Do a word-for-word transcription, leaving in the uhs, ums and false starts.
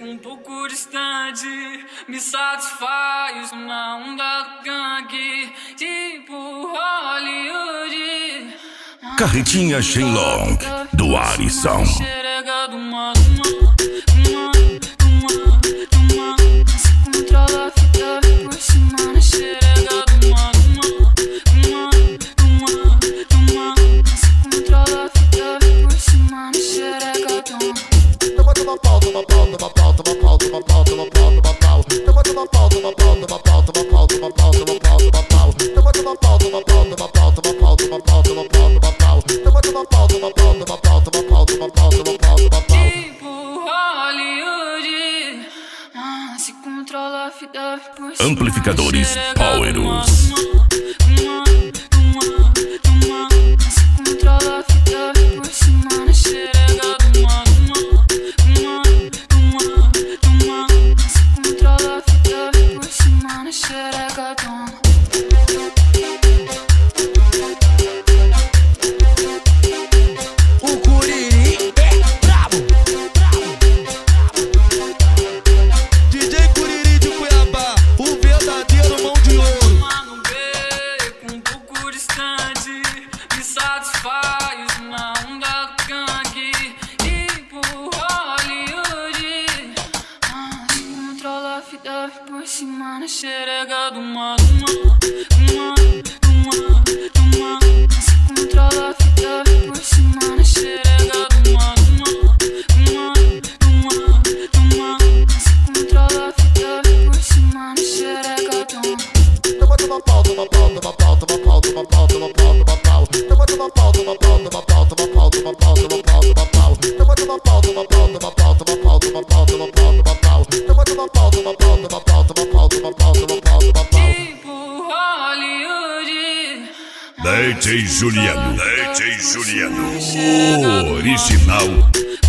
um pouco distante, me satisfaz na onda gangue, tipo Hollywood. Carretinha Shenlong, do Alisson. Xerega do mal, uma, uma, uma, se controla, fica por cima na xerega do mal, uma, uma, uma, se controla, fica por cima na xerega do mal. Toma, toma pau, toma pau, toma pau, toma pau, toma pau, toma pau, toma pau. Toma, toma pau, toma pau, toma pau, toma pau, toma pau, toma pau, toma pau. Toma, toma pau, toma pau, toma pau, toma pau, toma pau, toma pau, toma pau. Toma, toma pau, toma pau, toma pau, toma pau, toma pau, toma pau, toma pau. Tipo Hollywood, ah, se controla, fica por cima. Amplificadores Powerus. Uma, uma, uma, se controla, fica por cima na xerega do mal. Uma, uma, uma, se controla, fica por cima na xerega do mal. O Curiri é brabo, D J Curiri de Cuiabá, o verdadeiro mão de ouro. Mano, beco um pouco distante, me satisfaz na onda gangue, tipo Hollywood. Ah, se controla, fica por cima na xerega do mal. Uma, uma, uma, se controla, fica por cima na xerega do mal. Uma, uma, uma, se controla, fica por cima na xerega do mal. Toma, toma pau, toma pau, toma pau, toma pau, toma pau, toma pau, toma pau. Toma, toma pau, toma pau, toma pau, toma pau, toma pau, toma pau, toma pau. Toma, toma pau, toma pau, toma pau, toma pau, toma pau, toma pau, toma pau. Toma, toma pau, toma pau, toma pau, toma pau, toma pau, toma pau, toma pau. Tipo Hollywood, D J Juliano, D J Juliano, o original.